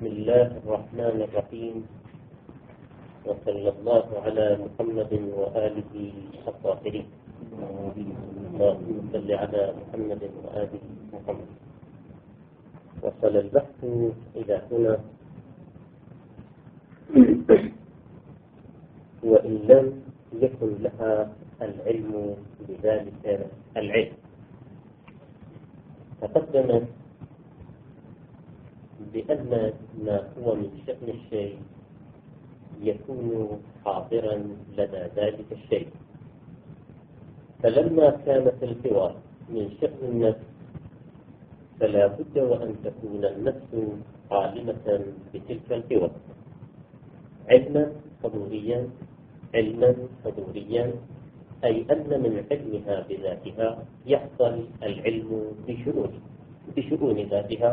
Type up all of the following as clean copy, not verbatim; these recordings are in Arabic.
بسم الله الرحمن الرحيم، وصلى الله على محمد وآله الطاهرين. اللهم صل على محمد وآله محمد. وصل البحث إلى هنا، وإن لم يكن لها العلم بذلك العلم. تقدم بأن ما هو من شأن الشيء يكون حاضرا لدى ذلك الشيء، فلما كانت القوى من شأن النفس فلا بد وأن تكون النفس عالمة بتلك القوى علما حضوريا، أي أن من علمها بذاتها يحصل العلم بشؤون ذاتها.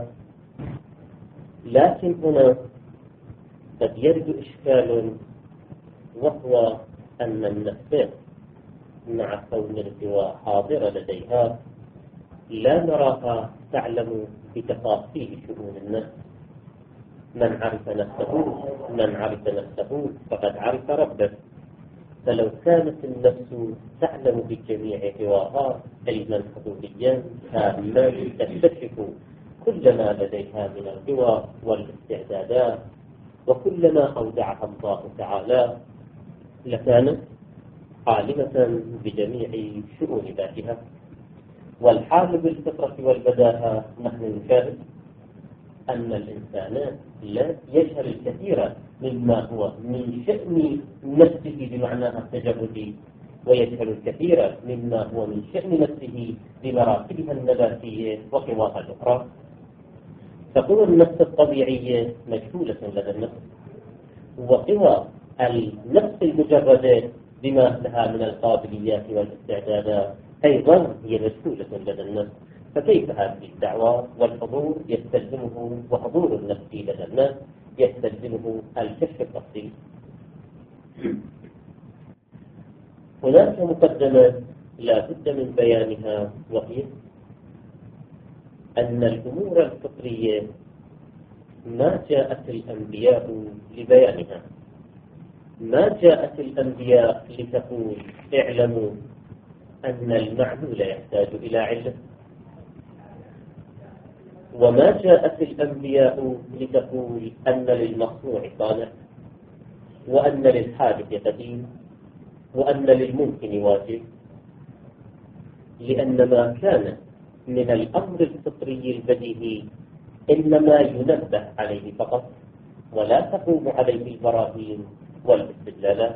لكن هنا قد يرد إشكال، وهو أن النفس مع كون القوى حاضرة لديها لا نراها تعلم بتفاصيل شؤون النفس. من عرف نفسه فقد عرف ربه. فلو كانت النفس تعلم بجميع قواها علما حضوريا تاما تكتشف كل ما لديها من القوى والاستعدادات وكل ما أودعها الله تعالى، لكانت عالمة بجميع شؤون ذاتها. والحال بالفطرة والبداهة نحن نشاهد أن الإنسان لا يجهل الكثير مما هو من شأن نفسه بمعناها التجردي، ويجهل الكثير مما هو من شأن نفسه بمراتبها النباتية وقواها الأخرى. تقوى النفس الطبيعية مجهولة لدى النفس، وقوى النفس المجردة بما لها من القابليات والاستعدادات أيضا هي مجهولة لدى النفس. فكيف هذه الدعوة والحضور يستلزمه، وحضور النفس لدى الناس يستلزمه الكشف التفصيلي. هناك مقدمة لا بد من بيانها، وهي أن الأمور الفطرية ما جاءت الأنبياء لبيانها، ما جاءت الأنبياء لتقول اعلموا أن المعلول يحتاج إلى علة، وما جاءت الأنبياء لتقول أن للمصنوع صانع، وأن للحادث قديم، وأن للممكن واجب. لأن ما كان من الأمر الفطري البديهي إنما ينبه عليه فقط، ولا تقوم عليه البراهين والاستدلالات.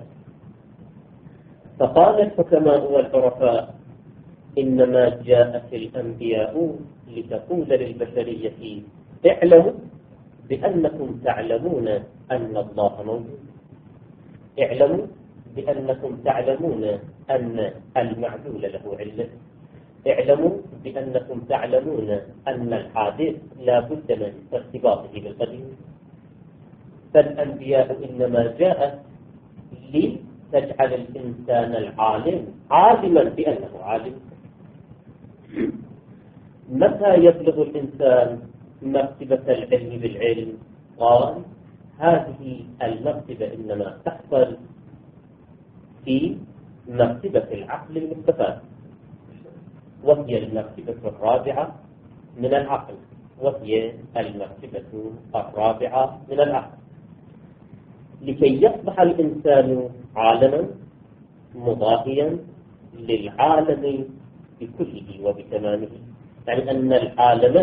فقال الحكماء والعرفاء إنما جاءت الأنبياء لتقول للبشرية اعلموا بأنكم تعلمون أن الله موجود، اعلموا بأنكم تعلمون أن المعلول له علة، اعلموا بأنكم تعلمون أن الحادث لا بد من ارتباطه بالقديم. فالأنبياء إنما جاءت لتجعل الإنسان العالم عالما بأنه عالم. متى يبلغ الإنسان مرتبة العلم بالعلم؟ قال هذه المرتبة إنما تحصل في مرتبة العقل المستفاد، وهي المرتبة الرابعة من العقل، لكي يصبح الإنسان عالما مضاهيا للعالم بكله وبتمامه. يعني أن العالم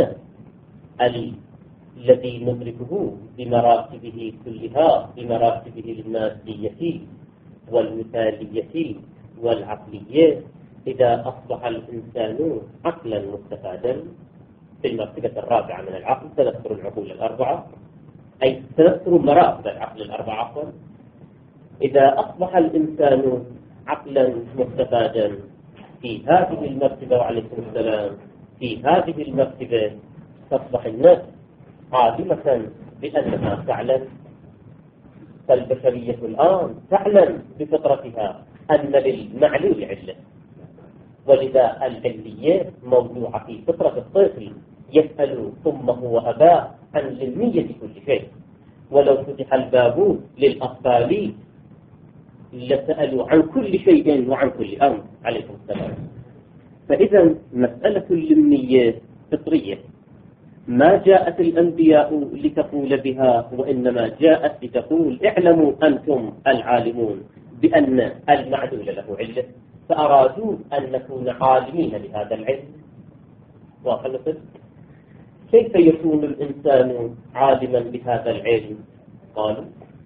الذي ندركه بمراتبه كلها، بمراتبه المادية والمثالية والعقلية، إذا أصبح الإنسان عقلا مستفادا في المرتبة الرابعة من العقل، تذكر العقول الأربعة، أي تذكر مراتب العقل الأربعة. إذا أصبح الإنسان عقلا مستفادا في هذه المرتبة، وعليكم السلام، في هذه المرتبة تصبح النفس عالمة بأنها تعلم. فالبشرية الآن تعلم بفطرتها أن للمعلول علة، ولذا العلية موضوعة في فطرة الطفل يسأل أمه وأباه عن علمية كل شيء، ولو فتح الباب للأطفال لسألوا عن كل شيء وعن كل أمر عليكم السلام. فإذا مسألة اللمية فطرية، ما جاءت الأنبياء لتقول بها، وإنما جاءت لتقول اعلموا أنتم العالمون بأن المعلول له علة، فأرادوا أن نكون عالمين بهذا العلم. وخلصت كيف يكون الإنسان عالما بهذا العلم؟ قالوا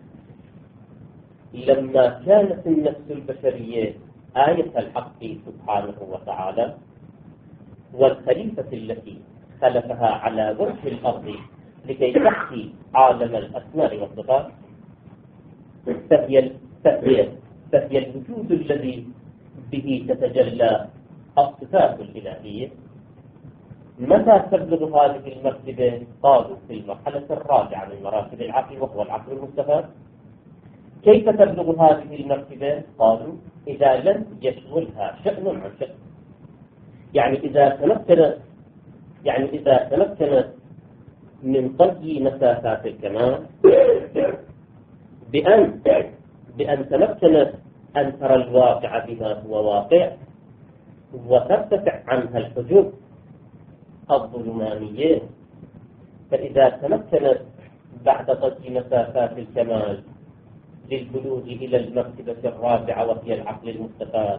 لما كانت النفس البشرية آية الحق سبحانه وتعالى، والخليفة التي خلقها على وجه الأرض لكي تحكي عالم الأسماء والصفات، فهي الوجود الذي به تتجلى الصفات الإلهية. متى تبلغ هذه المرتبة؟ قالوا في المرحلة الرابعة من مراتب العقل، وهو العقل المستفاد. كيف تبلغ هذه المرتبة؟ قالوا إذا لم يشغلها شأن عن شأن، يعني إذا تمكنت من طي مسافات الكمال، بأن تمكنت أن ترى الواقع بما هو واقع، وترتفع عنها الحجب الظلمانية. فإذا تمكنت بعد طي مسافات الكمال للبلوغ إلى المرتبة الرابعة وهي العقل المستفاد،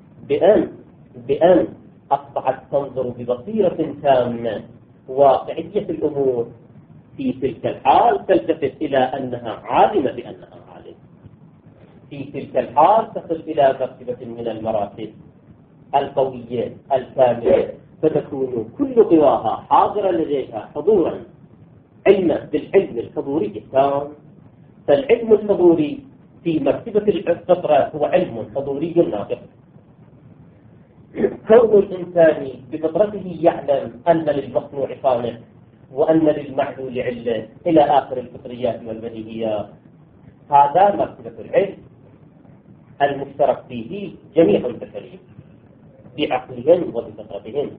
بأن أصبحت تنظر ببصيرة تامة واقعية الأمور، في تلك الحال تلتفت إلى أنها عالمة بأنها عالمة. في تلك الحال تصل إلى مرتبة من المراتب القوية الكاملة، فتكون كل قواها حاضرة لديها حضورا، علما بالعلم الحضوري التام. فالعلم الحضوري في مرتبة الفطرة هو علم حضوري ناطق. كون الإنسان بفطرته يعلم أن للمصنوع صانع وأن للمعلول علة إلى آخر الفطريات والبديهيات، هذا مرتبة العلم المشترك فيه جميع البشرية بعقلهم وبفطرتهم.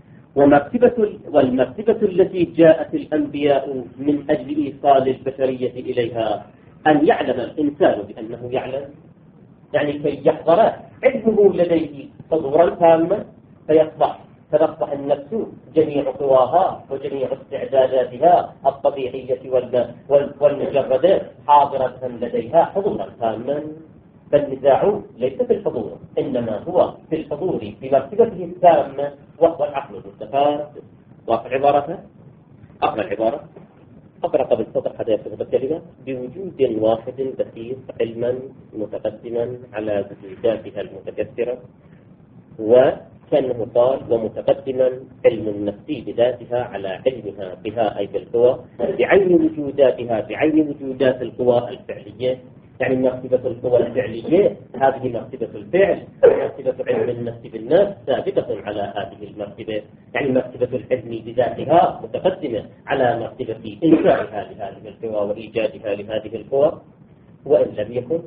والمرتبة التي جاءت الأنبياء من أجل إيصال البشرية إليها أن يعلم الإنسان بأنه يعلم، يعني كي يحضر علمه لديه حضورا تاما، فتصبح النفس جميع قواها وجميع استعداداتها الطبيعية والمجردة حاضرة لديها حضورا تاما. فالنزاع ليس في الحضور، إنما هو في الحضور بمرتبته التامة، وهو العقل المستفاد. واقع عبارته أقرأ العبارة، أقرأ قبل سطر حتى يفهم الكلمة. بوجود واحد بسيط علما متقدما على وجوداتها المتكثرة، وكأنه قال ومتقدما علم النفس بذاتها على علمها بها أي بالقوى، بعين وجوداتها بعين وجودات القوى الفعلية. يعني مرتبة القوى الفعلية هذه مرتبة الفعل، مرتبة علم النفس بالنفس سابقة على هذه المرتبة، يعني مرتبة العلم بذاتها متقدمة على مرتبة إنشائها لهذه القوى وإيجادها لهذه القوى. وإن لم يكن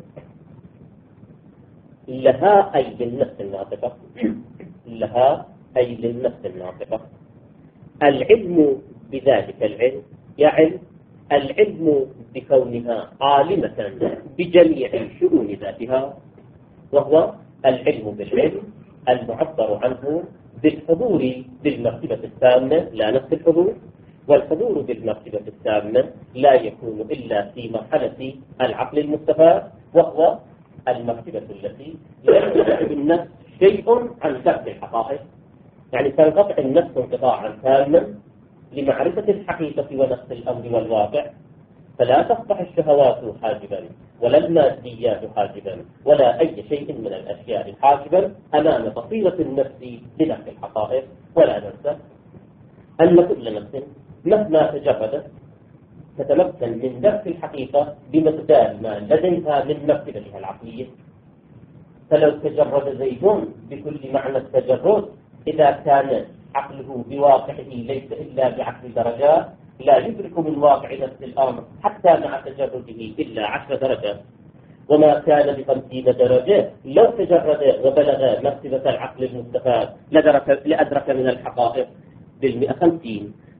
لها أي للنفس الناطقة، لها أي للنفس الناطقة. العلم بذلك العلم يعني العلم بكونها عالمة بجميع شؤون ذاتها، وهو العلم بالعلم المعبر عنه بالحضور بالمرتبة التامة لا نفس الحضور. والحضور بالمرتبة التامة لا يكون إلا في مرحلة العقل المستفاد، وهو المرتبة التي لا ينقطع بالنفس شيء عن درك الحقائق، يعني تنقطع النفس انقطاعا تاما لمعرفة الحقيقة ونفس الأمر والواقع، فلا تصبح الشهوات حاجبا ولا الماديات حاجبا ولا أي شيء من الأشياء حاجبا أمام بصيرة النفس لدرك الحقائق. ولا ننسى أن كل نفس مهما تجردت تتمكن من درك الحقيقة بمقدار ما لديها من مرتبتها العقلية. فلو تجرد زيد بكل معنى التجرد، إذا كان عقله بواقعه ليس إلا بعقل درجات، لا يدرك من واقع نفس الأمر حتى مع تجرده إلا 10 درجات. وما كان ب50 درجة لو تجرد وبلغ مرتبة العقل المستفاد لأدرك من الحقائق 50.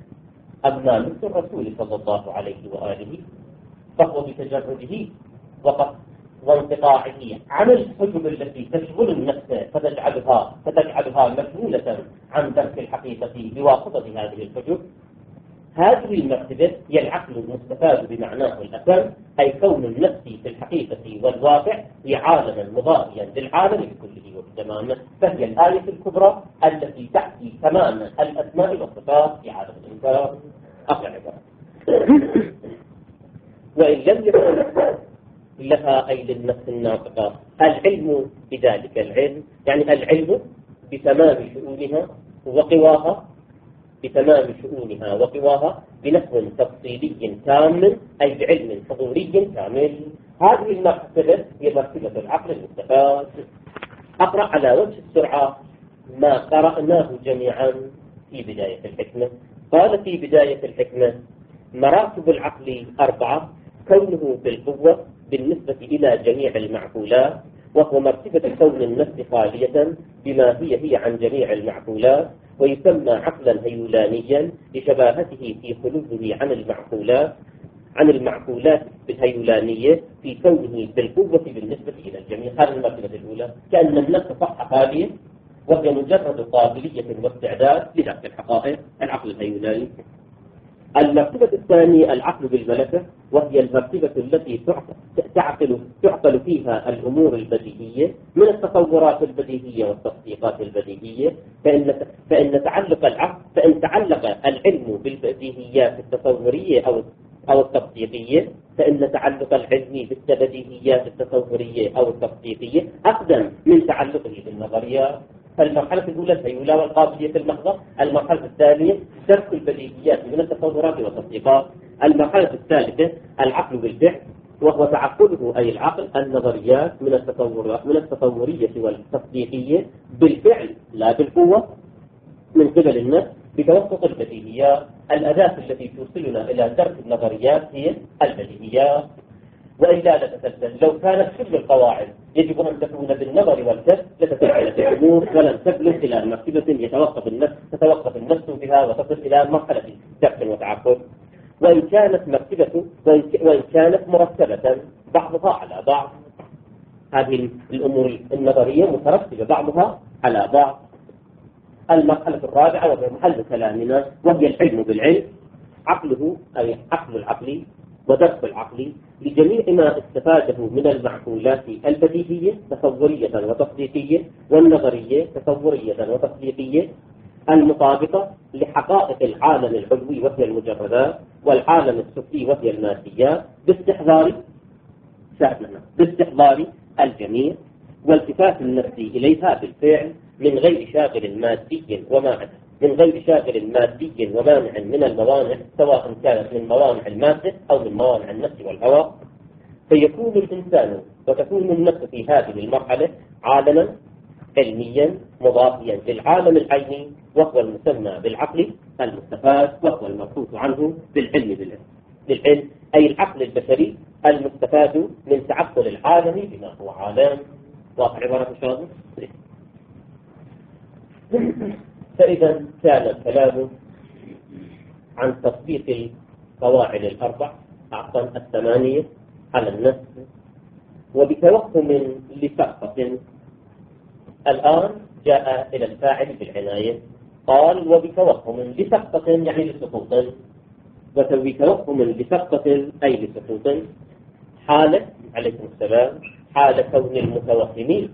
أما مثل الرسول صلى الله عليه وآله فهو بتجرده وانقطاعه عن الحجب التي تشغل النفس فتجعلها مشغولة عن درك الحقيقة بواسطة هذه الحجب. هذه المرتبة هي العقل المستفاد بمعناه الأتم، أي كون النفس في الحقيقة والواقع هي عالما مضاهيا للعالم كله وبتمامه، فهي الآية الكبرى التي تحكي تماما الأسماء والصفات في عالم الإنكار. أقرأ عبارة: وإن لم يكن لها أي للنفس الناطقة العلم بذلك العلم، يعني العلم بتمام شؤونها وقواها، بنحو تفصيلي تام، أي بعلم حضوري كامل. هذه المرتبة هي مرتبة العقل المستفاد. أقرأ على وجه السرعة ما قرأناه جميعا في بداية الحكمة. قال في بداية الحكمة: مراتب العقل 4، كونه بالقوة بالنسبة إلى جميع المعقولات، وهو مرتبة كون النفس خالية بما هي عن جميع المعقولات، ويسمى عقلا هيولانيا لشباهته في خلوه عن المعقولات الهيولانية في كونه بالقوة بالنسبة إلى الجميع. هذه المرتبة الأولى، كأن النفس صح خالية وهي مجرد قابلية واستعداد لدرك الحقائق، العقل الهيولاني. المرتبة الثانية العقل بالملكة، وهي المرتبة التي تعقل فيها الأمور البديهية من التصورات البديهية والتصديقات البديهية، فإن تعلق العلم بالبديهيات التصورية أو التصديقية، فإن تعلق العلم بالبديهيات التصورية أو التصديقية أقدم من تعلقه بالنظريات. فالمرحلة الأولى الهيولة والقابلية المحضة، المرحلة الثانية درك البديهيات من التصورات والتصديقات، المرحلة الثالثة العقل بالفعل، وهو تعقله أي العقل النظريات من التصورية والتصديقية بالفعل لا بالقوة من قبل النفس بتوسط البديهيات. الأداة التي توصلنا إلى درك النظريات هي البديهيات. وإلا لتسلسل، لو كانت كل القواعد يجب أن تكون بالنظر والكسب لتسلسل في الأمور ولن تبلغ إلى مرتبة تتوقف النفس بها وتصل إلى مرحلة درك وتعقل. وإن كانت مرتبة بعضها على بعض، هذه الأمور النظرية مترتبة بعضها على بعض. المرحلة الرابعة وهي محل كلامنا، وهي العلم بالعلم، عقله أي عقل العقل ودرك العقل لجميع ما استفاده من المعقولات البديهية تصورية وتصديقية، والنظرية تصورية وتصديقية، المطابقة لحقائق العالم العلوي وهي المجردات، والعالم السفلي وهي الماديات، باستحضار الجميع، والتفات النفس إليها بالفعل من غير شاغل مادي ومانع من الموانع، سواء كانت من موانع المادة أو من موانع النفس والهوى. فيكون الإنسان وتكون النفس في هذه المرحلة عالما علميا مضافيا للعالم العيني، وهو المسمى بالعقل المستفاد، وهو المبحوث عنه بالعلم أي العقل البشري المستفاد من تعقل العالم بما هو عالم. واضح عبارة إن شاء الله؟ فإذا كان الكلام عن تطبيق القواعد الأربع الثمانية على النفس وبتوهم لسقطة. الآن جاء إلى الفاعل بالعناية، قال وبتوهم لسقطة يعني لسقوط، وبتوهم لسقطة أي لسقوط حالة عليكم السلام حال كون المتوهم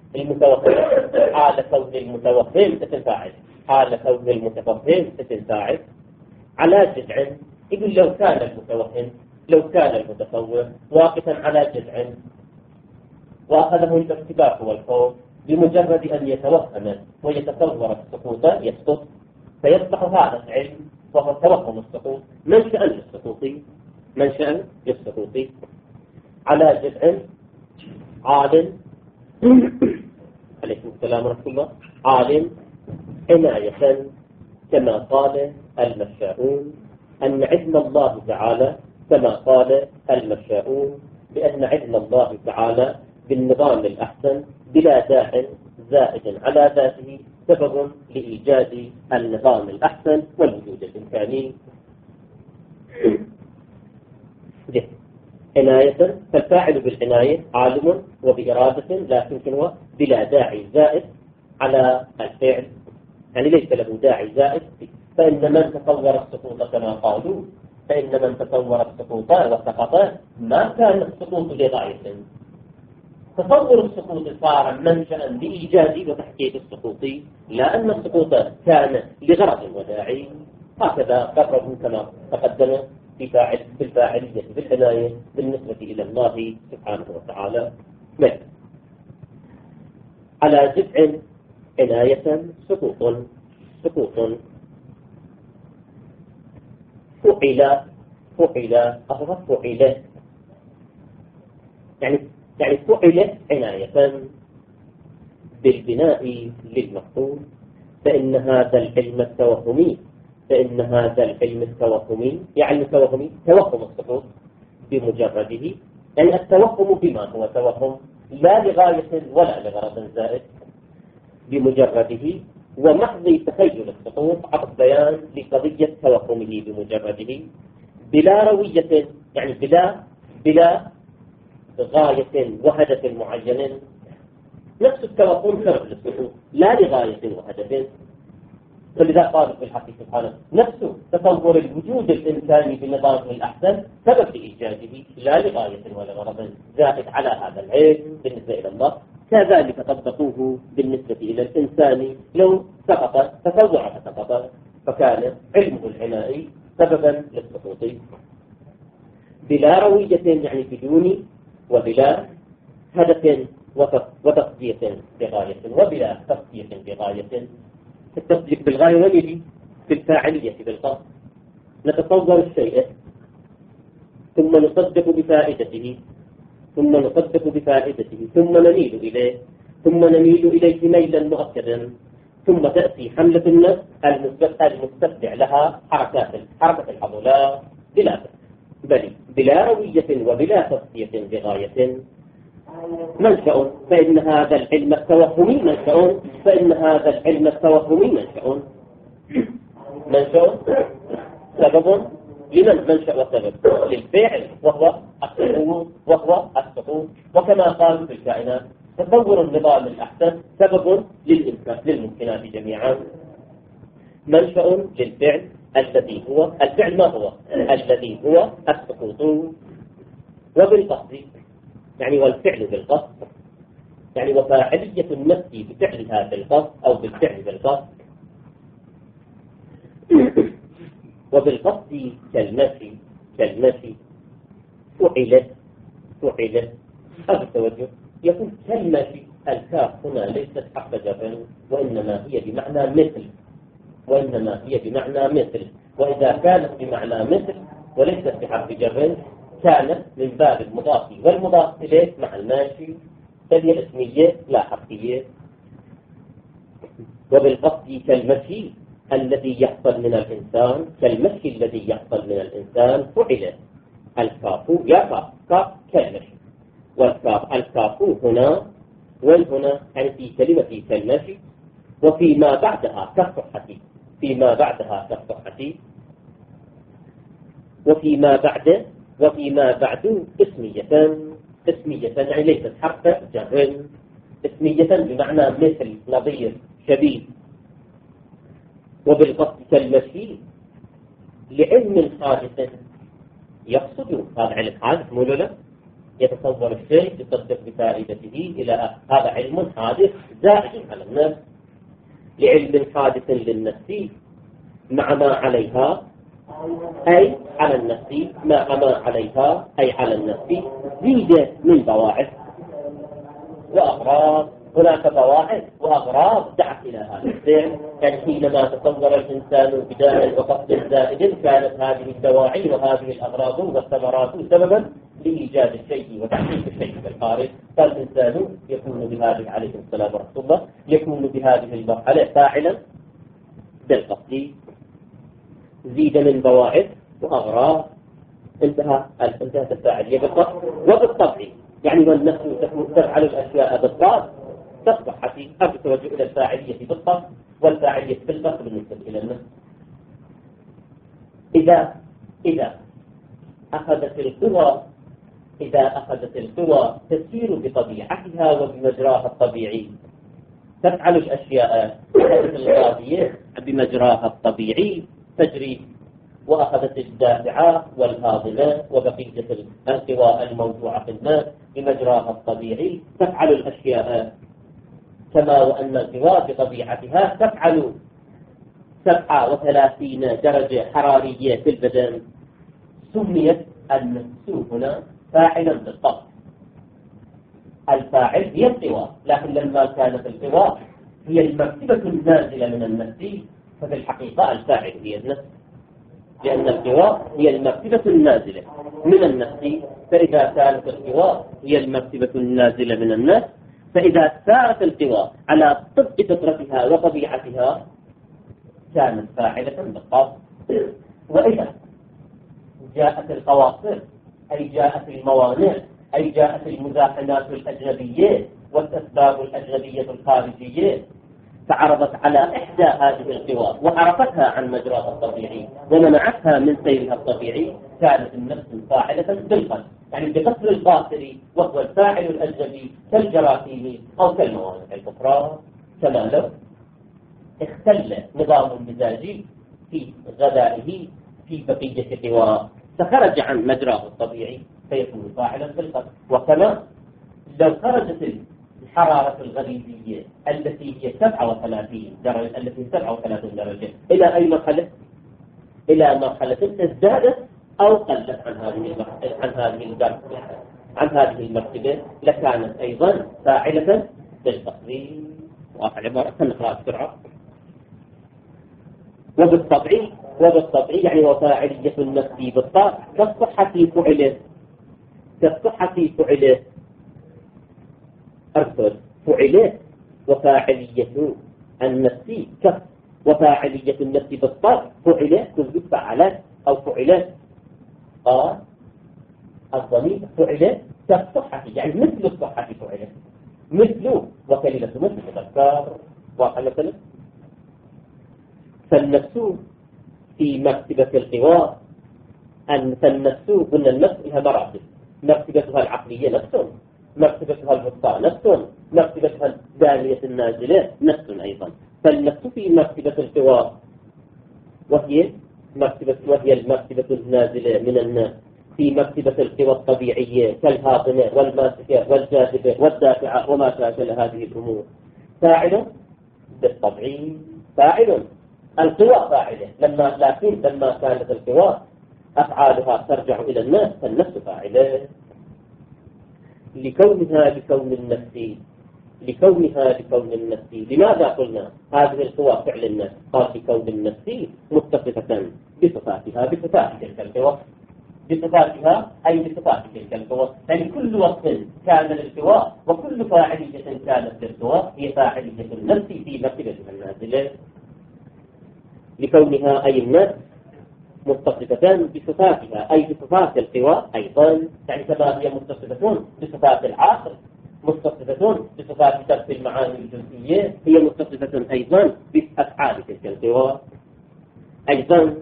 حال كون المتوهم تتفاعل، حال كون المتفهم تتفاعل على جذع. يقول لو كان المتصور واقفا على جذع وأخذه الارتباك والخوف، بمجرد أن يتوهم ويتصور السقوط يسقط، فيصبح هذا العلم وهو توهم السقوط منشأ للسقوط على جذع عالم عليكم السلام ورحمة الله، عالم عناية كما قال المشاؤون أن علم الله تعالى، كما قال المشاؤون بأن علم الله تعالى بالنظام الأحسن بلا داع زائد على ذاته سبب لإيجاد النظام الأحسن والوجود الإمكاني. عناية، فالفاعل بالعناية عالم وبإرادة، لكن هو بلا داعي زائد على الفعل، يعني ليس له داعي زائد. فإن من تصور السقوط كما قالوا، فإن من تصور السقوط وسقط ما كان السقوط لغاية. تصور السقوط صار منشأ لإيجاد وتحقيق السقوط، لا أن السقوط كان لغرض وداعي. هكذا قرروا كما تقدم في الفاعلية بالعناية بالنسبة إلى الله سبحانه وتعالى. على جزء عناية سقوط فعل يعني فعل عناية بالبناء للمفعول، فإن هذا العلم التوهمي يعني توهم السقوط بمجرده، يعني التوهم بما هو توهم لا لغاية ولا لغرض زائد، بمجرده ومحض تخيل السقوط عبر بيان لقضية توهمه بمجرده بلا روية، يعني بلا غاية وهدف معين. نفس التوهم سبب للسقوط لا لغاية وهدف. فلذا قال في الحق سبحانه نفسه تصور الوجود الإنساني بنظامه الأحسن سبب لإيجاده لا لغاية ولا غرض زائد على هذا العلم بالنسبة إلى الله. كذلك طبقوه بالنسبة إلى الإنسان، لو سقط تصور فسقط فكان علمه العنائي سببا للسقوط بلا روية، يعني بدون وبلا هدف وتصديق بغاية وبلا تصديق بغاية. التصديق بالغاية ويجي في الفاعلية بالقصد، نتصور الشيء ثم نصدق بفائدته ثم نميل إليه ميلا مؤكدا، ثم تأتي حملة النفس المستتبع لها حركة العضلات بلا روية وبلا تصديق بغاية. منشأ فإن هذا العلم التوهمي منشأ سبب لمن منشأ وسبب للفعل وهو السقوط. وكما قالوا في الكائنات تصور النظام الأحسن سبب للممكنات جميعا. منشأ للفعل الذي هو الفعل ما هو الذي هو السقوط وبالقصد، يعني والفعل بالقصد، يعني وفاعلية النفس بفعلها بالقصد أو بالفعل بالقصد. وبالقصد كالمشي فعلت هذا التوجه يكون كالمشي. الكاف هنا ليست حرف جر وإنما هي بمعنى مثل، وإذا كانت بمعنى مثل وليست بحرف جر كانت من باب المضاف والمضاف إليه مع الماشي، فهي اسمية لا حرفية. وبالقصد كالمشي الذي يحصل من الإنسان فعل الكاف يا كاف كالمشي، والكاف هنا والهنا يعني في كلمة كالمشي وفيما بعدها كالصحة وفيما بعد اسمية يعني ليست حرف جر، اسمية بمعنى مثل نظير شبيه. وبالقصد كالمشي لعلم حادث يقصد هذا علم حادث مولولا يتصور الشيء يصدق بفائدته إلى هذا علم حادث زائد على النفس، لعلم حادث للنفس مع ما عليها أي على النفس زيد من بواعث وأغراض. هناك بواعث وأغراض دعت إلى هذا الفعل، يعني حينما تصور الإنسان بداعي وقصد زائد كانت هذه الدواعي وهذه الأغراض والثمرات سببا لإيجاد الشيء وتحقيق الشيء بالخارج. فالإنسان يكون بهذه عليه السلام ورحمة الله يكون بهذه المرحلة فاعلا بالقصد، زيد من بواعث وأغراض، انتهت الفاعلية بالقصد وبالطبع، يعني والنفس تفعل الأشياء بالطبع تصبح أو تتوجه إلى الفاعلية بالطبع والفاعلية بالقصد بالنسبة إلى النفس. إذا أخذت القوى إذا أخذت القوى تسير بطبيعتها وبمجراها الطبيعي، تفعل الأشياء أخذت الغازية بمجراها الطبيعي تجري، وأخذت الدافعة والهاضمة وبقية القوى الموضوعة في الناس بمجراها الطبيعي تفعل الأشياء، كما وأن القوى بطبيعتها تفعل 37 درجة حرارية في البدن. سميت النفس هنا فاعلا بالضبط، الفاعل هي القوى، لكن لما كانت القوى هي المرتبة النازلة من النفس ففي الحقيقة الفاعل هي النفس، لأن القوى هي المرتبة النازلة من النفس، فإذا كانت القوى هي المرتبة النازلة من النفس فإذا سارت القوى على طبق فطرتها وطبيعتها كانت فاعلة بالضبط. وإذا جاءت القواصر أي جاءت الموانع أي جاءت المزاحمات الأجنبية والأسباب الأجنبية الخارجية فعرضت على إحدى هذه القوى وعرفتها عن مجراها الطبيعي ومنعتها من سيرها الطبيعي، كانت النفس فاعلة بالقتل، يعني بقتل القاتل وهو الفاعل الأجنبي كالجراثيم أو كالموانع الأخرى، كما لو اختل نظام المزاجي في غذائه في بقية قوى فخرج عن مجراه الطبيعي فيكون فاعلا بالقتل. وكما لو خرجت الحرارة الغريزية التي هي 37 درجة إلى أي مرحلة؟ إلى مرحلة ازدادت أو قلت عن هذه المرتبة لكانت أيضا فاعلة بالقتل. واقع عبارة نقرأ بسرعة. وبالطبع يعني وفاعلية النفس بالطبع كالصحة فعلت أرسل فعلت وفاعلية النفس وفاعلية النفس بالطبع فعلت تثبت فعلت أو فعلت الضمير فعلت كالصحة يعني مثل الصحة فعلت مثل وكلمة مثل تذكر واقع مثل. فالنفس في مرتبة القوى فالنفس قلنا النفس لها مراتب، مرتبتها العقلية نفس، مرتبتها الوسطى نفس، مرتبتها الدانية النازلة نفس أيضا. فالنفس في مرتبة القوى وهي المرتبة النازلة من الناس في مرتبة القوى الطبيعية كالهاضمة والماسكة والجاذبة والدافعة وما شاكل هذه الأمور فاعل بالطبع فاعل. القوى فاعلة لكن لما كانت القوى أفعالها ترجع إلى الناس فالنفس فاعلة لكونها لكون النفس. لماذا قلنا هذه القوى فعل النفس؟ قال لكون النفس متصفة بصفاتها بصفات تلك القوى بصفاتها أي بصفات تلك القوى، يعني كل وصف كان للقوى وكل فاعلية كانت للقوى هي فاعلية النفس في مرتبتها النازلة لكونها أي النفس متصفتان بصفاتها أي بصفات القوى أيضا، يعني كما هي متصفتون بصفات العاقل متصفتون بصفات ترك المعاني الجزئية هي متصفة أيضا بأفعال تلك القوى أيضا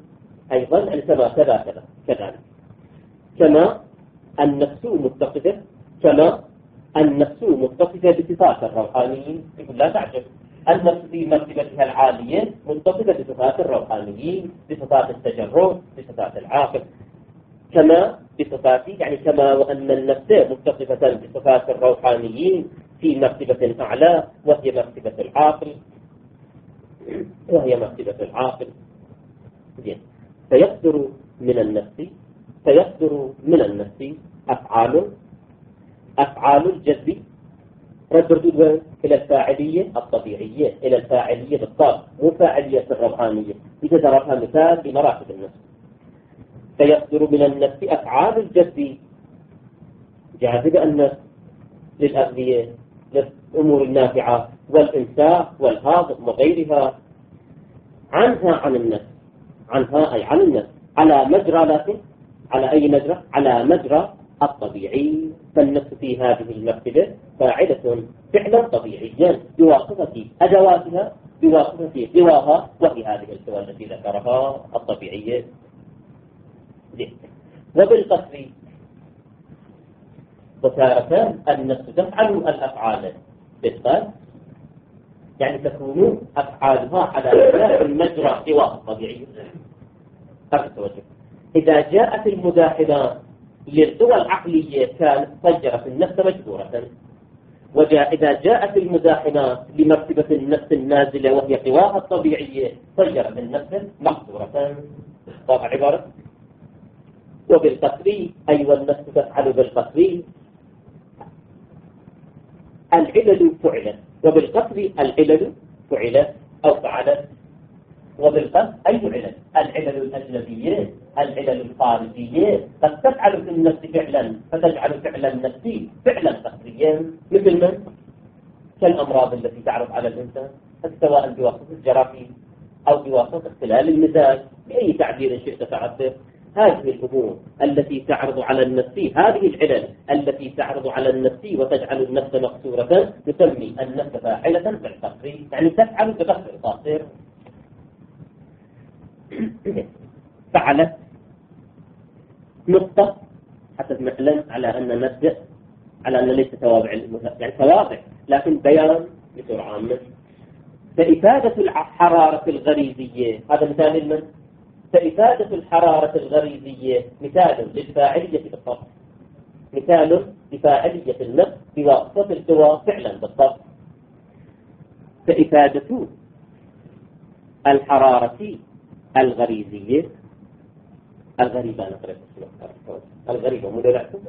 كذلك كما النفس متصفة بصفات الروحانيين. يقول لا تعجب النفس في مرتبتها العالية متصفة بصفات الروحانيين بصفات التجرد بصفات العاقل كما وأن النفس متصفة بصفات الروحانيين في مرتبة أعلى وهي مرتبة العاقل فيصدر من النفس أفعال الجذب ردوا إلى الفاعلية الطبيعية إلى الفاعلية بالطبع مو فاعلية الروحانية. إذا ضربها مثال بمراتب النفس فيصدر من النفس أفعال الجذب جاذب النفس للأغذية للأمور النافعة والإمساك والهاضم وغيرها عن النفس على مجرى لكن على أي مجرى؟ على مجرى الطبيعي. فالنفس في هذه المرتبة فاعلة فعلا طبيعيا بواسطة أدواتها بواسطة قواها وهي هذه القوى التي ذكرها الطبيعية. وبالقصر. وتارة النفس تفعل الأفعال بالقصر، يعني تكون أفعالها على خلاف المجرى سوى الطبيعي. إذا جاءت المداحنات للقوى العقلية كانت صجرت النفس مجبورة، إذا جاءت المداحنات لمرتبة النفس النازلة وهي قواها الطبيعية صجرت النفس مقصورة. طبعا عبارة. وبالقصر أي والنفس تفعل بالقصر العلل فعلت، وبالقصر العلل فعلت أو فعلت. وبالقصر أي علل؟ العلل الأجنبية، العلل الخارجية قد تفعل في النفس فعلا فتجعل فعلا نفسي فعلا قصريا، مثل من؟ كالأمراض التي تعرض على الإنسان سواء بواسطة الجراثيم أو بواسطة اختلال المزاج، بأي تعبير شئت تعبر. هذه الأمور التي تعرض على النفس، هذه العلل التي تعرض على النفس وتجعل النفس مقصورة نسمي النفس فاعلة بالقصر، يعني تفعل بقصر قاصر. فعلت نقطة حتى مثلا على أن نبدأ على أن ليس توابع يعني توابع لكن بيان بصورة عامة. فإفادة الحرارة الغريزية هذا مثال لمن؟ فإفادة الحرارة الغريزية مثال للفاعلية بالضبط، مثال لفاعلية النفس بواسطة القوى فعلا بالضبط. فإفادة الحرارة الغريزية الغريبة أنا قرأت الغريبة مدلعته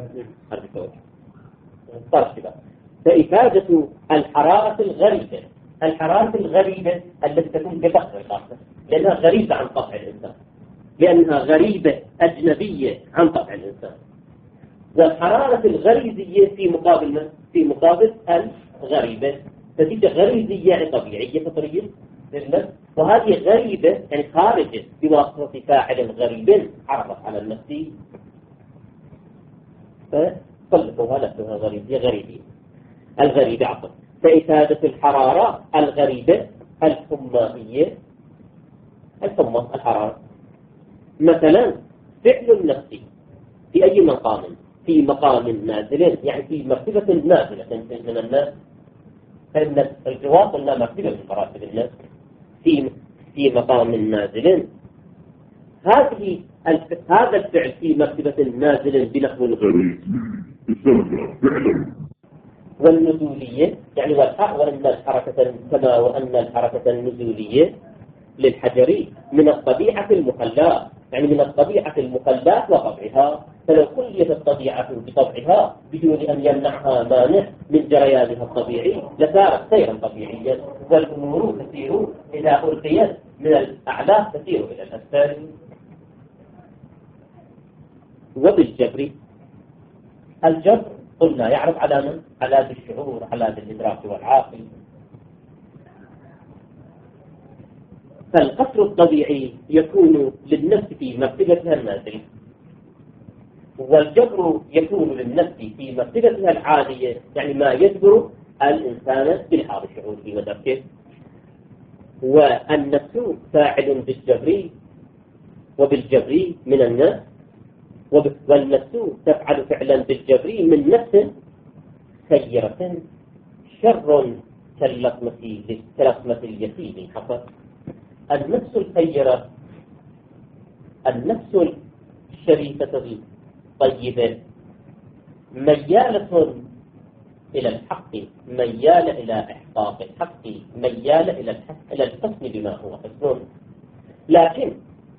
فإفادة الحرارة الغريبة، الحرارة الغريبة التي تكون بقصر خاصة لأنها غريبة عن طبع الإنسان، لأنها غريبة أجنبية عن طبع الإنسان. والحرارة الغريزية في مقابل الغريبة، فتلك غريزية يعني طبيعية فطرية للنفس، وهذه غريبة يعني خارجة بواسطة فاعل غريب عرضت على النفس فصلفوها نفسها غريبة غريبة الغريبة عفوا. فإفادة الحرارة الغريبة الحمائية، الحمى الحرارة مثلا فعل النفس في أي مقام؟ في مقام نازل، يعني في مرتبة نازلة من الناس. فإن الجواب قلنا مرتبة من مراتب الناس في مقام نازل. هذا الفعل في مرتبة نازل بنحو الغريب والنزولية، يعني وأن الحركة كما وأن الحركة النزولية للحجر من الطبيعة المخلاة، يعني من الطبيعة المخلاة وطبعها. فلو كليت الطبيعة بطبعها بدون أن يمنعها مانع من جريانها الطبيعي لصارت سيرا طبيعيا، والأمور تسير إذا ألقيت من الأعلى تسير إلى الأسفل. وبالجبر الجبر قلنا يعرف على من؟ على بالشعور، على بالإدراك والعاقل. فالقصر الطبيعي يكون للنفس في مرتبتها النازلة، والجبر يكون للنفس في مرتبتها العادية، يعني ما يجبر الإنسان بلحاظ الشعور في مدركه. والنفس فاعل بالجبر وبالجبر من النفس، والنفس تفعل فعلا بالجبر من نفس سيرة شر كاللقمة اليتيم حصل. النفس الخيرة، النفس الشريفة الطيبة ميالة إلى الحق، ميالة إلى إحقاق الحق، ميالة إلى الحسن بما هو حسن، لكن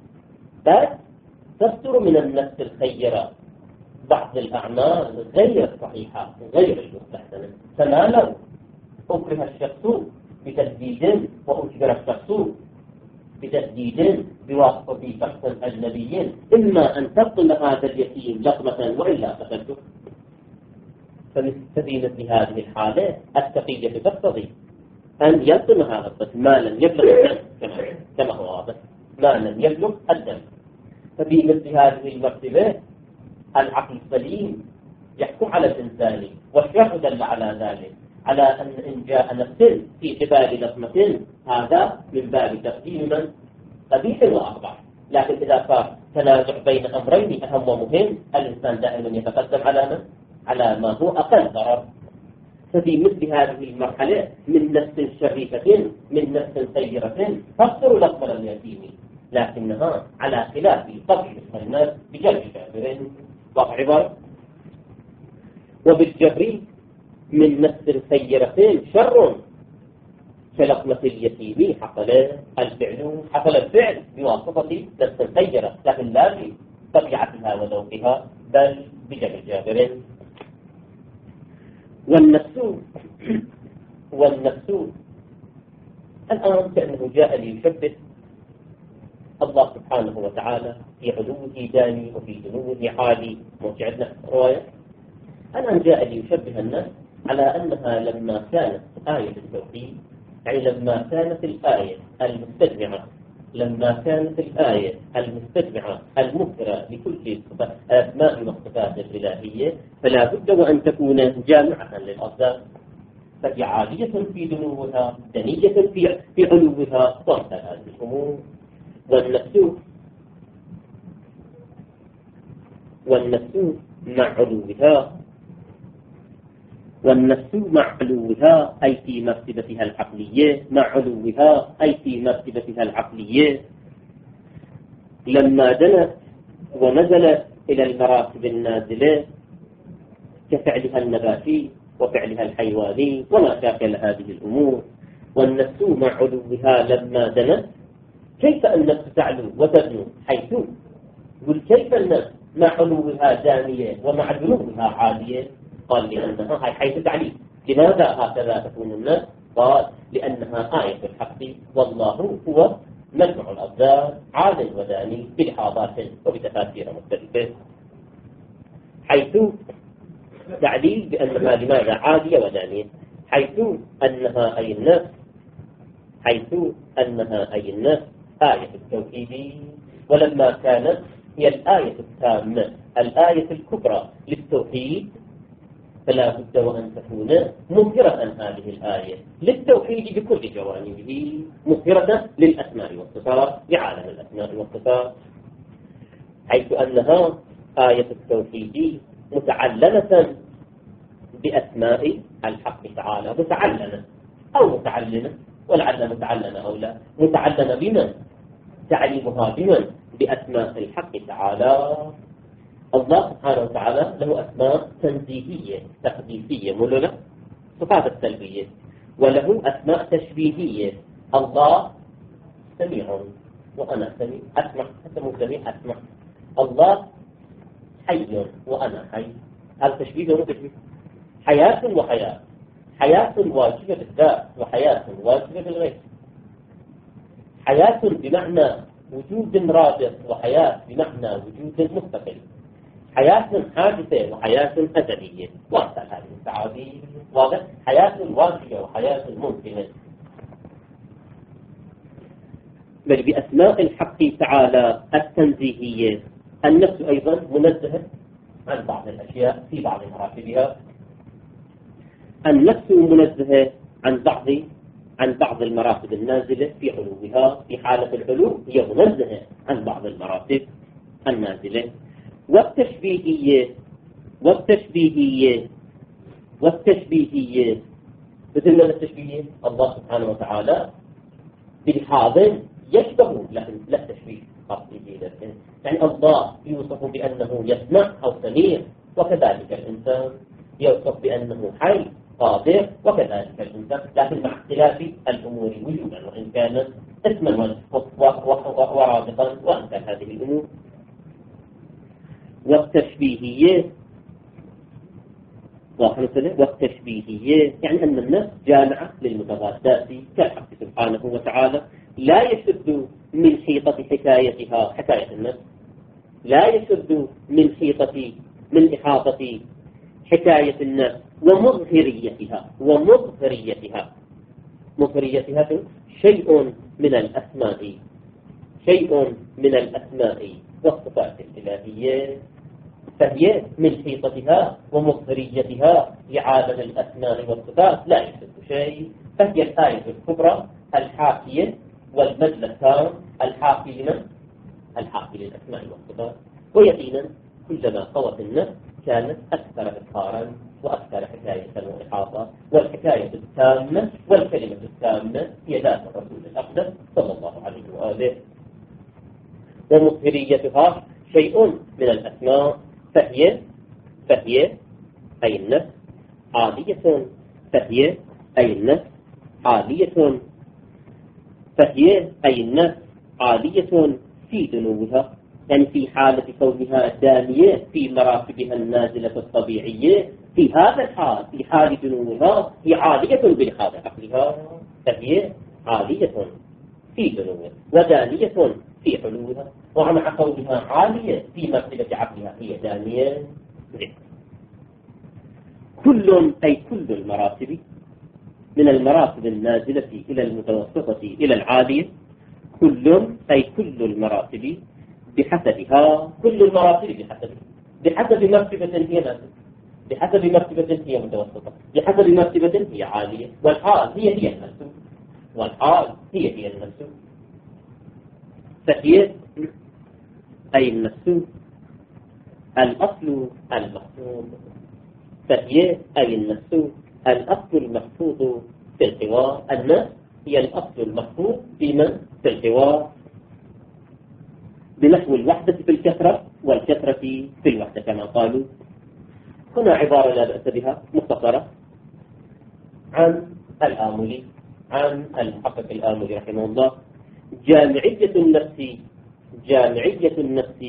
تصدر من النفس الخيرة بعض الأعمال غير صحيحة غير المستحسنة. فما لو أكره الشخص بتسديد وأجبر الشخص بتسديد بواسطة شخص أجنبي، إما أن تقتل هذا اليتيم لقمة وإلا قتلته. ففي مثل هذه الحالة التقية تقتضي أن يلقم هذا الطفل ما لم يبلغ الدم كما هو واضح، ما لم يبلغ الدم. ففي مثل هذه المرتبة العقل السليم يحكم على الإنسان، والشرع دل على ذلك، على أن إن جاء نفس في قبال لقمة هذا من باب تقديم من قبيح وأقبح. لكن إذا صار تنازع بين أمرين أهم ومهم، الإنسان دائما يتقدم على ما هو أقل ضرر. ففي مثل هذه المرحلة من نفس شريفة من نفس سيرة تقصر الأقبل اليتيم، لكنها على خلاف طبع الناس بجبر جابر وعبر. وبالجبر من نفس سيرة شر كلقمة اليتيم حصل الفعل بواسطة نفس سيرة، لكن لا بطبيعتها وذوقها بل بجبر جابر. والنفس الآن كأنه جاء ليشبه الله سبحانه وتعالى في علوه داني وفي دنوه عالي. موجعتنا رواية الآن جاء ليشبه الناس على أنها لما كانت آية التوحيد، يعني لما كانت الآية المستجمعة المبهرة لكل أسماء وصفات الإلهية، فلا بد وأن تكون جامعة للأصدار، فهي عالية في دنوها دنية في علوها وامثال هذه الأمور. والنفس مع علوها أي في مرتبتها العقلية، مع علوها أي في مرتبتها العقلية، لما دنت ونزلت إلى المراتب النازلة كفعلها النباتي وفعلها الحيواني وما شاكل هذه الأمور. والنفس مع علوها لما دنت، كيف النفس تعلو وتدنو؟ حيث يقول كيف النفس مع علوها دانية ومع دنوها عالية؟ قال لأنها حيث تعليم. لماذا هكذا تكون النفس؟ قال لأنها آية الحق، والله هو مجمع الأبدان عال وداني بلحاظات وبتفاسير مختلفة. حيث تعليل بأنها لماذا عالية ودانية؟ حيث أنها أي النفس آية التوحيد، ولما كانت هي الآية التامة الآية الكبرى للتوحيد، فلا بد وأن تكون مظهرة هذه الآية للتوحيد بكل جوانبه، مظهرة للأسماء والصفات بعالم الأسماء والصفات، حيث أنها آية التوحيد متعلمة بأسماء الحق تعالى، متعلمة أو متعلمة، ولعل متعلمة أو لا، متعلمة بمن؟ تعليمها بمن؟ بأسماء الحق تعالى. الله سبحانه وتعالى له أسماء تنزيهية تقديسية ملولة صفات السلبية، وله أسماء تشبيهية. الله سميع وأنا سميع أسمع، حتى مو سميع أسمع. الله حي وأنا حي، هذا تشبيه ولا تشبيه؟ حياة وحياة، حياة واجبة بالذات وحياة واجبة بالغير. حياة بمعنى وجود رابط، وحياة بمعنى وجود مستقل. حياة حادثة وحياة أزلية، وأمثال هذه التعابير واضح. حياة واجبة وحياة ممكنة. بل بأسماء الحق تعالى التنزيهية النفس أيضا منزهة عن بعض الأشياء في بعض مراتبها. النفس منزهة عن بعض المراتب النازلة في علوها، في حالة العلو هي منزهة عن بعض المراتب النازلة. والتشبيهية مثل ما التشبيهية الله سبحانه وتعالى بلحاظ يشبه لا تشبيه خاصية، يعني الله يوصف بأنه يسمع أو سميع، وكذلك الإنسان يوصف بأنه حي قادر، وكذلك الإنسان، لكن مع اختلاف الأمور وجودا، وإن كانت اسما ورابطا وأمثال هذه الأمور. والتشبيهية يعني أن النفس جامعة للمتضادات كالحق سبحانه وتعالى، لا يشد من حيطة حكايتها حكاية النفس، لا يشد من إحاطة حكاية النفس ومظهريتها شيء من الأسماء والصفات الإلهية، فهي من حيطتها ومظهريتها لعالم الأسماء والصفات لا يشد شيء. فهي الآية الكبرى الحاكية والمجلسان الحاكي الحافي للأسماء والصفات. ويقينا كلما قوت النفس كانت أكثر إظهارا وأكثر حكاية وإحاطة، والحكاية التامة والكلمة التامة هي ذات الرسول الأقدس صلى الله عليه وآله. ومظهريتها شيء من الأسماء، فهي أي النفس عالية، فهي أي النفس عالية، فهي أي النفس عالية في دنوها، يعني في حالة كونها دانية في مراتبها النازلة الطبيعية، في هذا الحال في حال دنوها هي عالية بلحاظ عقلها، فهي عالية في دنوها ودانية في حلولها، ومع كونها عالية في مرتبة عقلها هي دانية. كل المراتب من المراتب النازلة إلى المتوسطة إلى العالية، كل المراتب بحسبها، كل المراتب بحسب مرتبة هي نازلة، بحسب مرتبة هي متوسطة، بحسب مرتبة هي عالية، والحال هي النفس، والحال هي النفس. فهي أي النفس الأصل المحفوظ، فهي أي النفس الأصل المحفوظ في الحوار. النفس هي الأصل المحفوظ في الحوار، بنحو الوحدة في الكثرة والكثرة في الوحدة كما قالوا. هنا عبارة لا بأس بها مختصرة عن الآملي، عن المحقق الآملي رحمه الله. جامعية النفس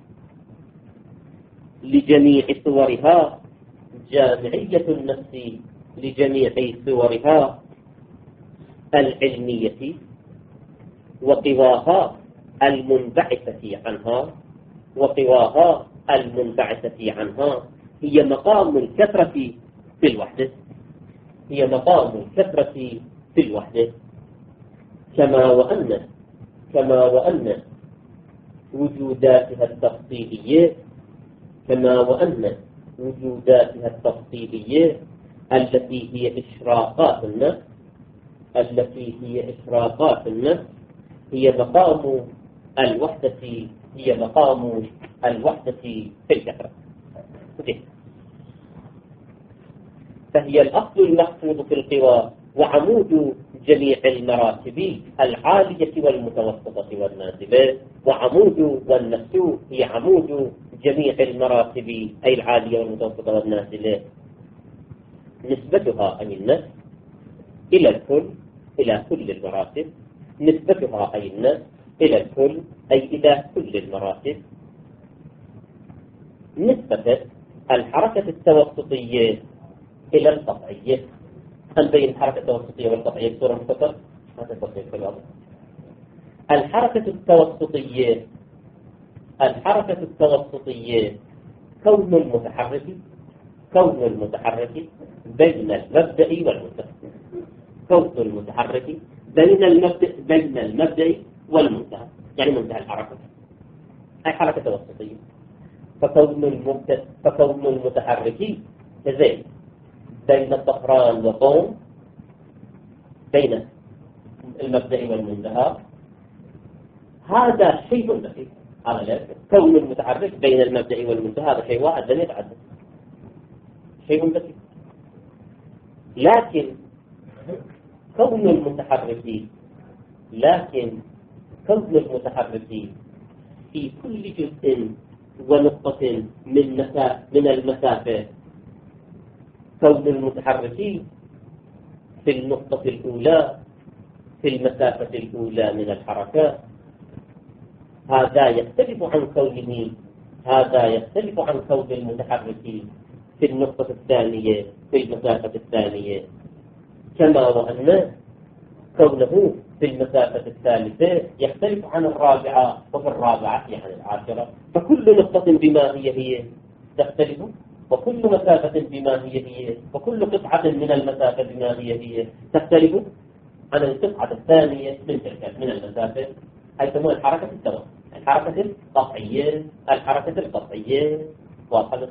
لجميع صورها، جامعية النفس لجميع صورها العلمية وقواها المنبعثة عنها، هي مقام الكثرة في الوحدة، هي مقام الكثرة في الوحدة. كما وأن وجوداتها التفصيلية، كما وأن وجوداتها التفصيلية التي هي إشراقات النفس، هي مقام الوحدة في الكثرة. فهي الأصل المحفوظ في القوى وعمود جميع المراتب العالية والمتوسطة والنازلة، والنفس هي عمود جميع المراتب أي العالية والمتوسطة والنازلة. نسبتها أي النفس إلى الكل، إلى كل المراتب، نسبتها أي النفس إلى الكل أي إلى كل المراتب. نسبة الحركة التوسطية إلى القطعية، نبين الحركة التوسطية والقطعية بصورة مختصرة. الحركة التوسطية كون المتحرك بين المبدأ والمنتهى، كون المتحرك بين المبدأ والمنتهى، يعني منتهى الحركة أي حركة توسطية. فكون المتحرك كذلك بين الطهران وقوم، بين المبدأ والمنتهى، هذا شيء بسيط. كون المتحرك بين المبدأ والمنتهى هذا شيء واحد لن يتعدد، شيء بسيط. لكن كون المتحرك في كل جزء ونقطة من المسافة، كون المتحرك في النقطة الأولى في المسافة الأولى من الحركات، هذا يختلف عن كون المتحرك في النقطة الثانية في المسافة الثانية، كما وأن كونه في المسافة الثالثة يختلف عن الرابعة، وفي الرابعة يعني العاشرة. فكل نقطة بما هي تختلف، وكل مسافة بما هي، وكل قطعة من المسافة بما هي تختلف عن القطعة الثانية من المسافة. هي تسمى الحركة التوسط، الحركة القطعية واضحة.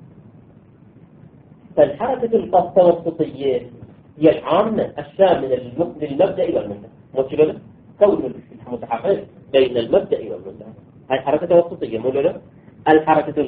فالحركة التوسطية هي العامة الشاملة للمبدأ والمنتهى، كون المتحرك بين المبدأ والمنتهى. هاي حركة توسطية مو لا؟ الحركة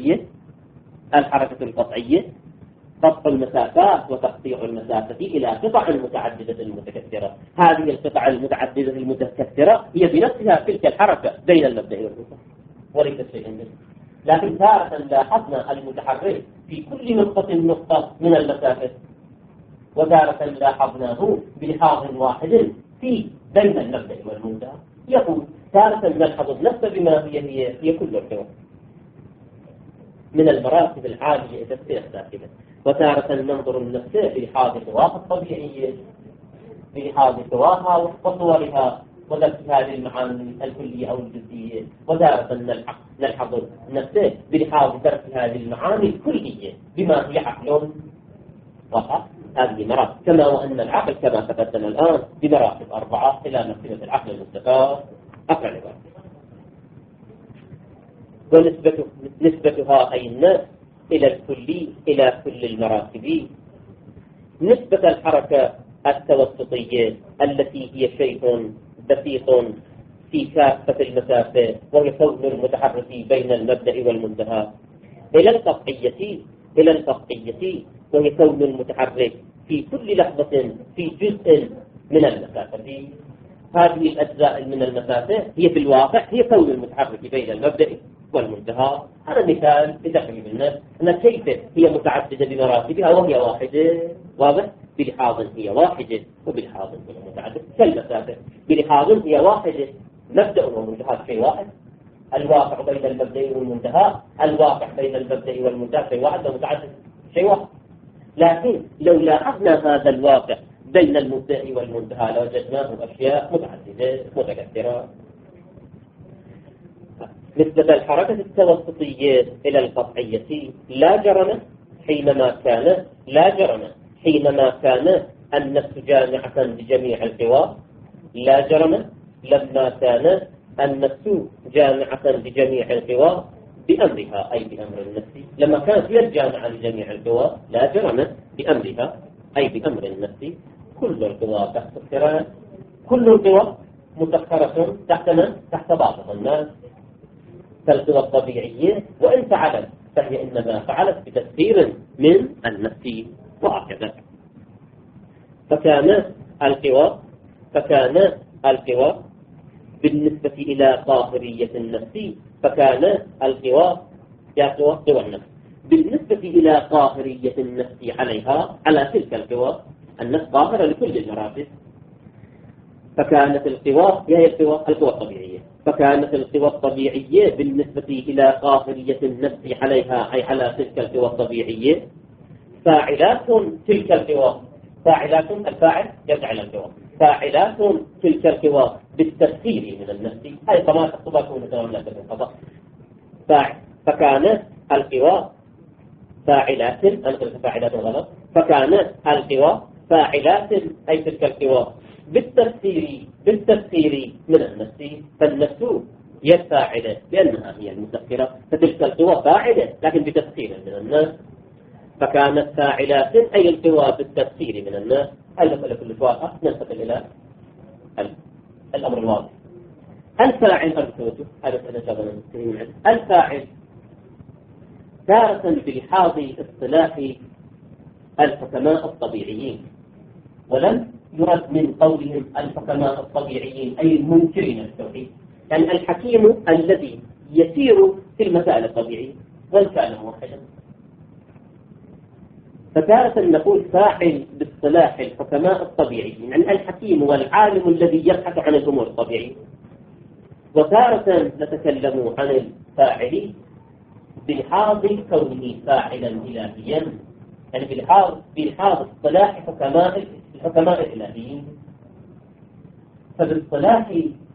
القطعية قطع المسافات وتقطيع المسافة إلى قطع متعددة المتكثرة. هذه القطع المتعددة المتكثرة هي بنفسها تلك الحركة بين المبدأ والمنتهى وليس شيئا منه. لكن تارة لاحظنا المتحرك في كل نقطة من المسافة، وتارة لاحظناه بلحاظ واحد في بين المبدأ والمنتهى. يقول تارة نلحظ النفس بما هي كل الحروف من المراتب العالية إلى السير الساكنة، وتارة ننظر النفس بلحاظ قواها الطبيعية، بلحاظ قواها وصورها وذلك هذه المعاني الكلية أو الجزئية، وتارة نلحظ النفس بلحاظ درس هذه المعاني الكلية بما هي عقل وقع. هذه مراتب، كما وأن العقل كما تقدم الآن بمراتب 4 إلى مرتبة العقل المستقر أقل مراتب. ونسبتها أي الناس إلى الكلي إلى كل المراتب. نسبة الحركة التوسطية التي هي شيء بسيط في كافة المسافة وهي كون المتحرك بين المبدأ والمنتهى، إلى القطعية وهي كون المتحرك في كل لحظة في جزء من المسافة. هذه الأجزاء من المسافة هي في الواقع هي كون المتحرك بين المبدأ والمنتهى. هذا مثال لتقريب الناس أن كيف هي متعددة بمراتبها وهي واحدة. واضح؟ بلحاظ هي واحدة وبلحاظ هي متعددة كالمسافة. بلحاظ هي واحدة، مبدأ ومنتهى شيء واحد. الواقع بين المبدأ والمنتهى، الواقع بين المبدأ والمنتهى شيء واحد ومتعدد شيء واحد. لكن لو لاحظنا هذا الواقع بين المبدأ والمنتهى لوجدناه أشياء متعددة متكثرة. نسبة الحركة التوسطية إلى القطعية لا جرم حينما كان النفس جامعة لجميع القوى. لا جرم لما كان النفس جامعة لجميع القوى بأمرها أي بأمر النفس. لما كانت هي الجامعة لجميع القوى لا جرم بأمرها أي بأمر النفس. كل القوى تسخرات، كل القوى مسخرة تحت بعض الناس كالقوى الطبيعية، وإن فعلت فهي إنما فعلت بتسخير من النفس وهكذا. فكان القوى بالنسبة إلى قاهرية النفس، فكان القوى قوى النفس بالنسبة إلى قاهرية النفس عليها على تلك القوى. النفس قاهرة لكل المراتب. فكانت القوى هي القوى الطبيعية، فكانت القوى الطبيعية بالنسبة إلى قاهرية النفس عليها أي على تلك القوى الطبيعية فاعلات تلك القوى. فاعلات الفاعل يرجع إلى القوى. فاعلات تلك القوى بالتسخير من النفس. هذه طبعا تكون لا تنقضى. فكانت القوى فاعلات غلط. فكانت القوى فاعلات أي تلك القوى بالتسخير من النفس. فالنفس هي الفاعلة لأنها هي المسخرة، فتلك القوى فاعلة لكن بتسخير من الناس. فكانت فاعلات أي القوى بالتسخير من الناس. المسألة كل شوية ننتقل إلى الأمر الواضح. الفاعل الفاعل تارة بلحاظ اصطلاح الحكماء الطبيعيين، ولم يرد من قولهم الحكماء الطبيعيين أي المنكرين التوحيد، يعني الحكيم الذي يسير في المسائل الطبيعية وإن كان موحدا. فتارة نقول فاعل باصطلاح الحكماء الطبيعيين يعني الحكيم والعالم الذي يبحث عن الأمور الطبيعية، وتارة نتكلم عن الفاعل بلحاظ كونه فاعلا إلهيا، يعني بلحاظ اصطلاح الحكماء الإلهيين. فباصطلاح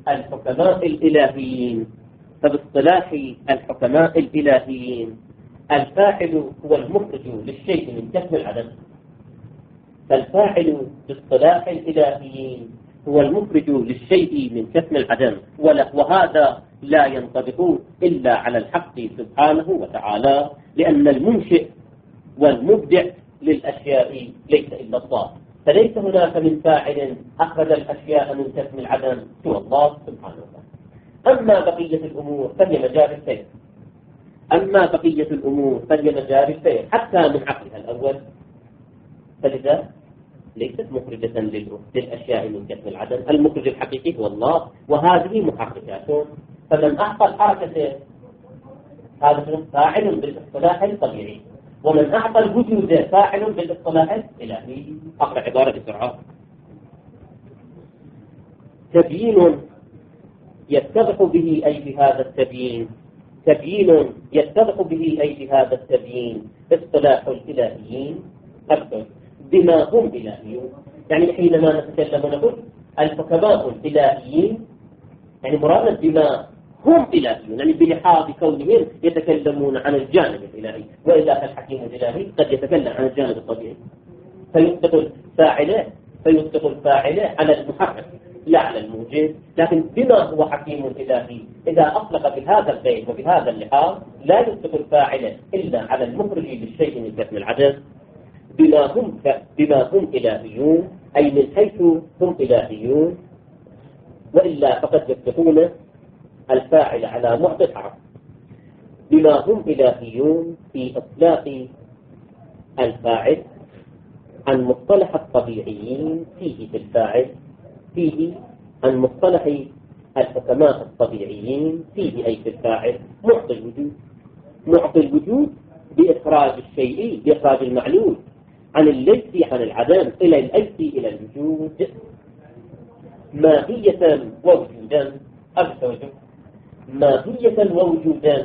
الحكماء الإلهيين الفاعل هو المخرج للشيء من كتم العدم. فالفاعل باصطلاح الإلهيين هو المخرج للشيء من كتم العدم، وهذا لا ينطبق إلا على الحق سبحانه وتعالى، لأن المنشئ والمبدع للأشياء ليس إلا الله، فليس هناك من فاعل أخرج الأشياء من كتم العدم سوى الله سبحانه وتعالى. أما بقية الأمور فهي مجال السير، أما بقية الأمور فهي مجال السير حتى من عقلها الأول، فلذا ليست مخرجة للأشياء من كسب العدم. المخرج الحقيقي هو الله، وهذه محركات. فمن أعطى الحركة هذا فاعل بالاصطلاح الطبيعي، ومن أعطى الوجود فاعل بالاصطلاح الإلهي. أقرأ عبارة بسرعة. تبيين يتضح به أي بهذا التبيين، تبيين يتضح به أي بهذا التبيين اصطلاح الإلهيين أكثر بما هم إلهيون. يعني حينما نتكلم ونقول الحكماء الإلهيين، يعني مراد بما هم إلهيون، يعني بلحاظ كونهم يتكلمون عن الجانب الإلهي، وإلا الحكيم الإلهي قد يتكلم عن الجانب الطبيعي، فيطلق الفاعل على المحرك لا على الموجب. لكن بما هو حكيم إلهي إذا أطلق بهذا البيت وبهذا اللحاظ لا يطلق الفاعل إلا على المخرج للشيء من كسب العدم. بما هم إلهيون أي من حيث هم إلهيون، وإلا فقد يطلقون الفاعل على معطي الحرف. بما هم إلهيون في إطلاق الفاعل عن مصطلح الطبيعيين فيه في الفاعل، فيه عن مصطلح الحكماء الطبيعيين فيه أي في الفاعل معطي الوجود. معطي الوجود بإخراج الشيء، بإخراج المعلول عن الليس عن العدم إلى الليس إلى الوجود ماهية ووجودا. أبدا ماهية ووجودا،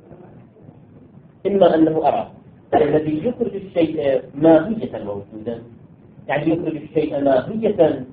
إما أنه أرى الذي يخرج الشيء ماهية ووجودا، يعني يخرج الشيء ماهية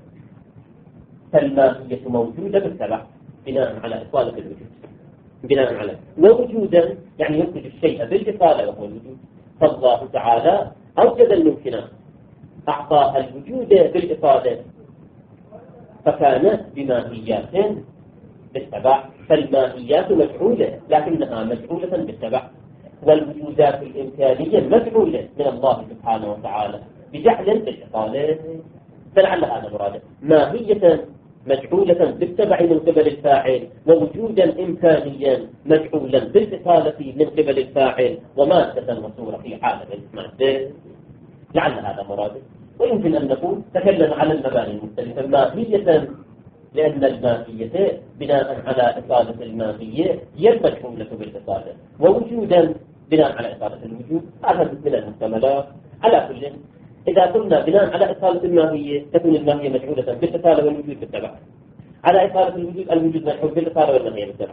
فالماهية موجودة بالتبع بناء على إطالة الوجود، بناء على ووجودا يعني يخرج الشيء بالإطالة وهو الوجود. فالله تعالى أوجد الممكنات، أعطى الوجود بالإطالة، فكانت بماهيات بالتبع. فالماهيات مجعولة لكنها مجعولة بالتبع، والوجودات الإمكانية مجعولة من الله سبحانه وتعالى بجعل بالإطالة. فلعل هذا مراده ماهية مجعولة بالتبع من قبل الفاعل، ووجودا إمكانيا مجعولا بالإطالة من قبل الفاعل، ومادة وصورة في عالم المادة. لعل هذا مراده. ويمكن أن نقول تكلم على المباني المختلفة ماهية، لأن الماهية بناء على إطالة الماهية هي المجعولة بالإطالة، ووجودا بناء على إطالة الوجود. هذا من المحتملات. على كل إذا قلنا بناء على إطالة الماهية تكون الماهية مجعولة بالإطالة والوجود بالتبع، على إطالة الوجود مجعول بالإطالة والماهية بالتبع.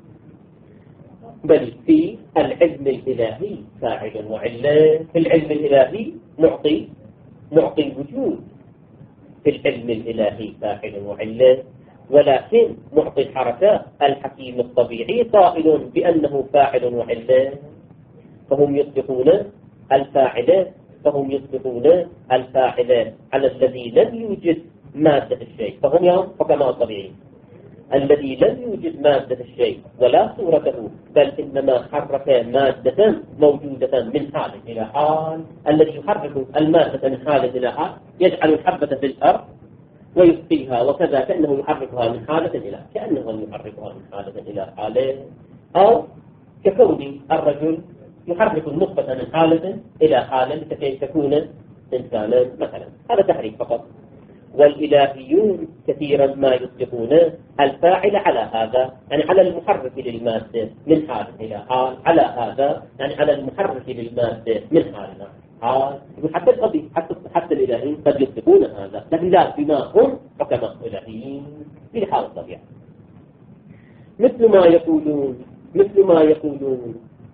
بل في العلم الإلهي فاعل وعلة. في العلم الإلهي معطي الوجود، في العلم الإلهي فاعل وعلة، ولكن معطي الحركة الحكيم الطبيعي قائل بأنه فاعل وعلة، فهم يطلقون الفاعل على الذي لم يوجد مادة الشيء، فهم يوم حكماء الطبيعي الذي لم يوجد مادة الشيء ولا صورته، بل إنما حرك مادة موجودة من حال إلى حال. الذي يحرك المادة من حال إلى حال يجعل الحبة في الأرض ويسقيها، وكذا كأنه يحركها من حالة إلى حالة. أو ككون الرجل يحرك النطفة من حالة إلى حالة لكي تكون إنسانا مثلا. هذا تحريك فقط. والإلهيون كثيرا ما يطلقون الفاعل على هذا، يعني على المحرك للمادة من حال إلى حال، على هذا يعني على المحرك للمادة من حال إلى حال. حتى الإلهيين قد يطلقون هذا، لكن لا بما هم حكماء إلهيين في حال الطبيعة. مثل ما يقولون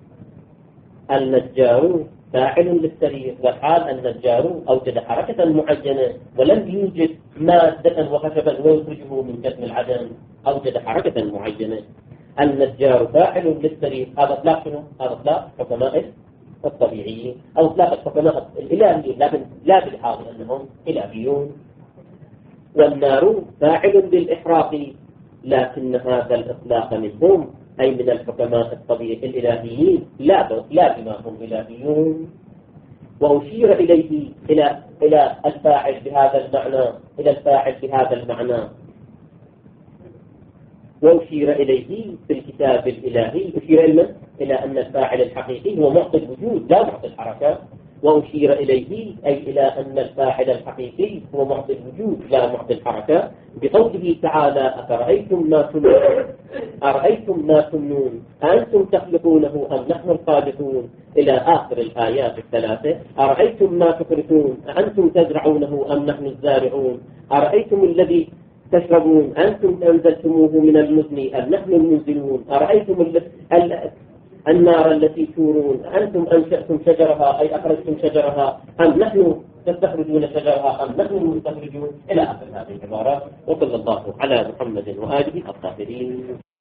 النجار فاعل للسرير، والحال النجار أوجد حركة معينة ولم يوجد مادة وخشبا ويخرجه من كتم العدم، أوجد حركة معينة. النجار فاعل للسرير، هذا اطلاق شنو؟ هذا اطلاق حكماء الطبيعيين أو اطلاق الحكماء الإلهيين، لكن لا بالحال أنهم إلهيون. والنار فاعل للإحراق، لكن هذا الإطلاق منهم أي من الحكماء الطبيعي الإلهيين لا بما هم إلهيون. وأشير إليه إلى الفاعل بهذا المعنى، وأشير إليه في الكتاب الإلهي، أشير إلى أن الفاعل الحقيقي هو معطي الوجود لا معطي الحركة، وأشير إليه أي إلى أن الفاعل الحقيقي هو معطي الوجود لا معطي الحركة، بقوله تعالى أرأيتم ما تمنون أنتم تخلقونه أم نحن الخالقون إلى آخر الآيات الثلاثة. أرأيتم ما تخرجون أنتم تزرعونه أم نحن الزارعون. أرأيتم الذي تشربون أنتم أنزلتموه من المزن أم نحن المنزلون. أرأيتم النار التي تورون أنتم أنشأتم شجرها أي أخرجتم شجرها أم نحن تستخرجون شجرها أم نحن المستخرجون إلى آخر هذه العبارات. وصلى الله على محمد وآله الطاهرين.